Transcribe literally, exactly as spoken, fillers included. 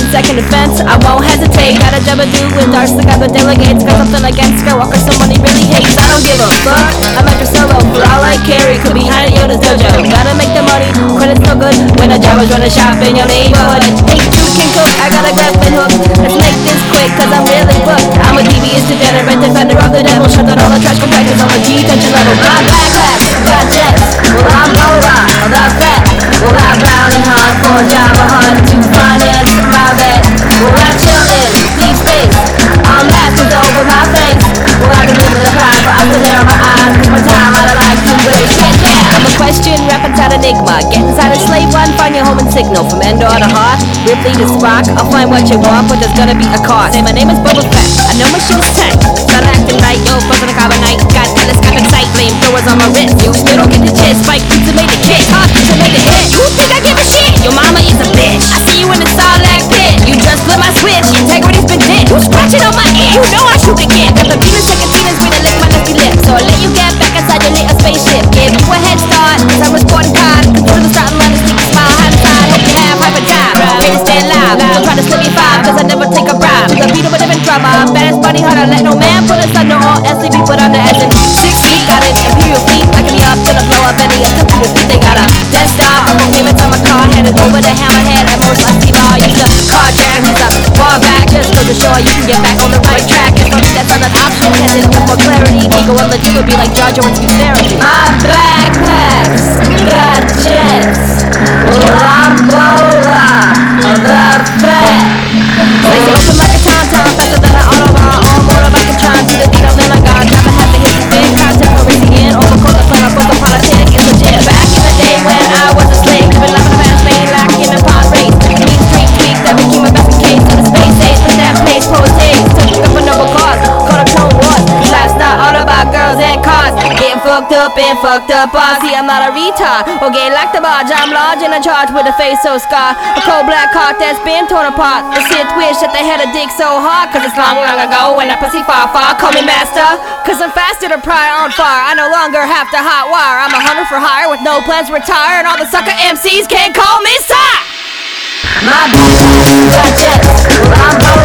second defense, I won't hesitate. Gotta jump a dude with darts like other delegates. Got something against Skywalker someone he really hates. I don't give a fuck, I'm like a solo. For all I carry, could be behind Yoda's dojo. Gotta make the money, credit's no good when a job is running shop in your neighborhood. Hey, you can cook, I got a grappling hook. Let's make this quick, cause I'm really booked. I'm a devious degenerate defender of the devil. Shut down all the trash compactors on the G-tension level. Got backpacks, got jets, well I'm Bola, got fat. Well I round and hard for a job, a hunt to finance my bet. Well I chillin', deep space, all masters over my face. Well I can live in the cloud, but I still there on my eyes. Cause my time I don't like to waste. Yeah, yeah, I'm a question, rap inside enigma. Get inside a slave one, find your home and signal. From Endor to Heart, Ripley to Spock. I'll find what you want, but there's gonna be a cost. Say my name is Boba Fett, I know my shit's tight. Start acting right, yo, buzzing a carbonite. Got telescopic sight, flamethrowers on my wrist. You still don't get the chest, Spike pizza made the kick. Hot pizza made the hit. You think I give a shit? Your mama is a bitch. I see you in the Sarlacc pit. You just flip my switch, integrity's been dead. You scratching on my ear, you know I shoot again. Got the Venus second Venus with a lick my nasty lips. So I'll let you get back inside your little spaceship. Give you a head start, cause I'm reporting card. Control the starting line, the sneaky smile, hand side. Hope you have hyper time. Ready to stay alive, don't try to slip me five, cause I never take a bribe. To the beat of a different drama, baddest bunny hard. I let no man put us under or S C B put under as in six feet. Got an imperial fleet, backing me up till I blow up any attempt to defeat. They got a death star, I'm gonna give it to my car. Headed over the hammerhead at most lusty bar. Use the car jam, use the bar back, just to show you can get back on the right track. And for me that's not an option, headed up for clarity. Ego and legit would be like Jar Jar with therapy. My backpacks got jets, well I'm Bola, the fat. They say open like a tom-tom, faster than an autobahn. All more of I can try to the detail than I got. Never have to hit the big content for racing in. Overcoat the front, I book a politic, it's legit. Back in the day when I was a slave, living life in a fast lane like him in pod race. Mean street tweak that became a best case to the space age. But that place pose days, took up a noble cause. Called a Clone Wars, life's not all about girls and cars. Getting fucked up and fucked up, I see I'm not a retard. Or gay like the barge, I'm large and in charge with a face so scar. A cold black heart that's been torn apart. The Sith wish that they had a dick so hard. Cause it's long, long ago when that pussy far, far. Call me master, cause I'm faster to pry on fire. I no longer have to hot wire. I'm a hunter for hire with no plans to retire. And all the sucker M Cs can't call me sire. My backpack got jets, well I'm